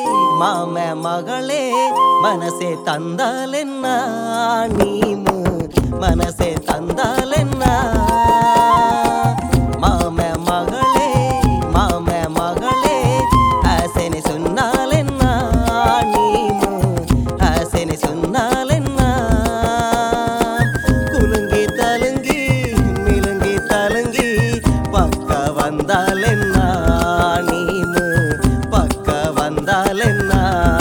மாம மகளே மனசே தந்தாலென்ன நீமு மனசே தந்தாலென்ன மாம மகளே ஆசைன்னு சொன்னாலென்ன நீமு ஆசைன்னு சொன்னாலென்ன குலுங்கி தலுங்கி மிலுங்கி தலுங்கி பக்க வந்தாலென்ன நீமு பக்க வந்தாலென்ன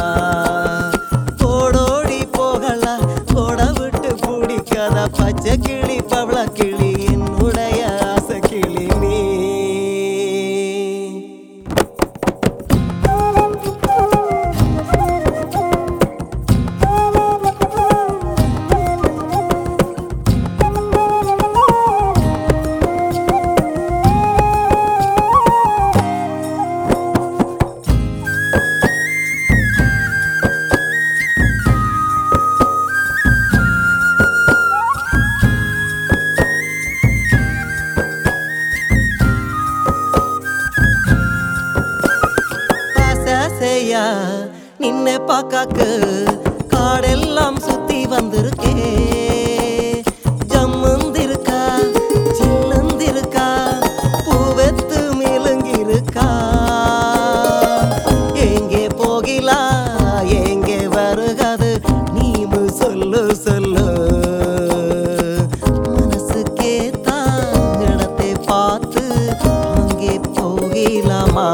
ஓடோடி போகலாம் ஓட விட்டு பிடிக்காத பச்சை கிளி பவள கிளி என்னுடைய ஆசை கிளி நீ ஆசையா நின்ன பாக்காக்கு காடெல்லாம் சுத்தி வந்திருக்கே ஜம்முந்திருக்கா சில்லுந்திருக்கா பூவெத்து மிலுங்கிருக்கா எங்கே போகிலா எங்கே வருகாது நீமு சொல்லு சொல்லு மனசுக்கே தான் இடத்தை பார்த்து அங்கே போகிலாமா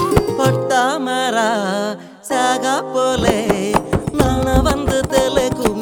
சாகா போலே நான வந்து தெலுங்கு